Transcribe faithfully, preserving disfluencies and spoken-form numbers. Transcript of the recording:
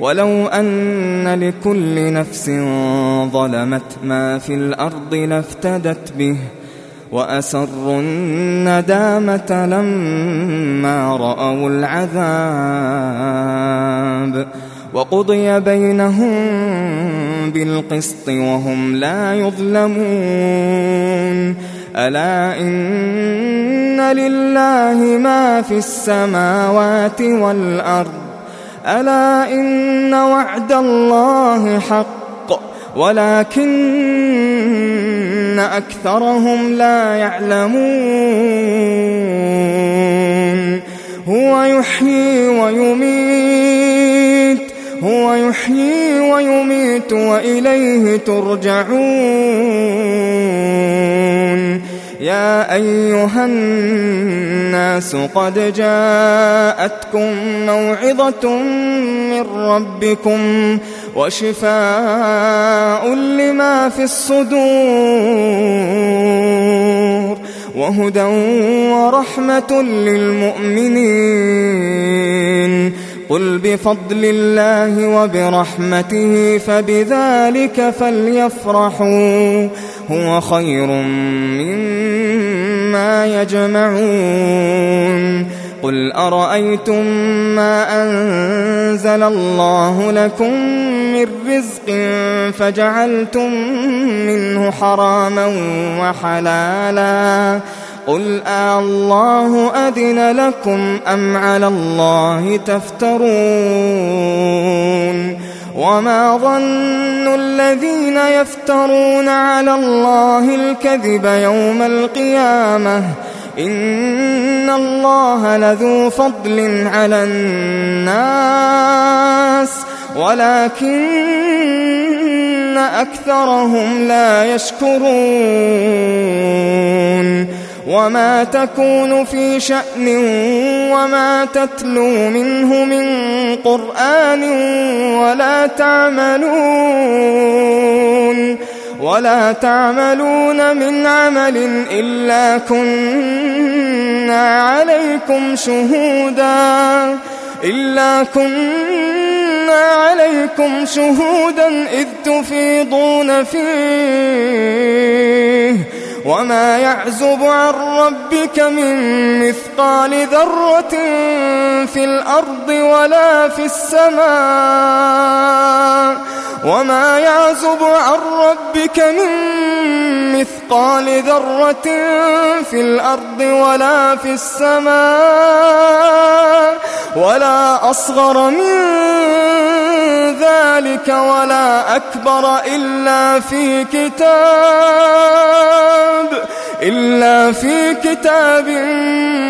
ولو أن لكل نفس ظلمت ما في الأرض لافتدت به وأسروا الندامة لما رأوا العذاب وقضي بينهم بالقسط وهم لا يظلمون ألا إن لله ما في السماوات والأرض ألا إن وعد الله حق ولكن أكثرهم لا يعلمون هو يحيي ويميت هو يحيي ويميت وإليه ترجعون يا أيها الناس قد جاءتكم موعظة من ربكم وشفاء لما في الصدور وهدى ورحمة للمؤمنين قل بفضل الله وبرحمته فبذلك فليفرحوا هو خير مما يجمعون قل أرأيتم ما أنزل الله لكم من رزق فجعلتم منه حراما وحلالا قل الله أذن لكم أم على الله تفترون وما ظن الذين يفترون على الله الكذب يوم القيامة إن الله لذو فضل على الناس ولكن أكثرهم لا يشكرون وما تكون في شأن وما تتلو منه من قرآن ولا تعملون ولا تعملون من عمل إلا كنا عليكم شهودا إلا كنا عليكم شهودا إذ تفيضون فيه وما يعزب عن ربك من مثقال ذرة في الأرض ولا في السماء وما يعزب عن ربك من مثقال ذرة في الأرض ولا في السماء ولا أصغر من ذلك ولا أكبر إلا في كتاب إلا في كتاب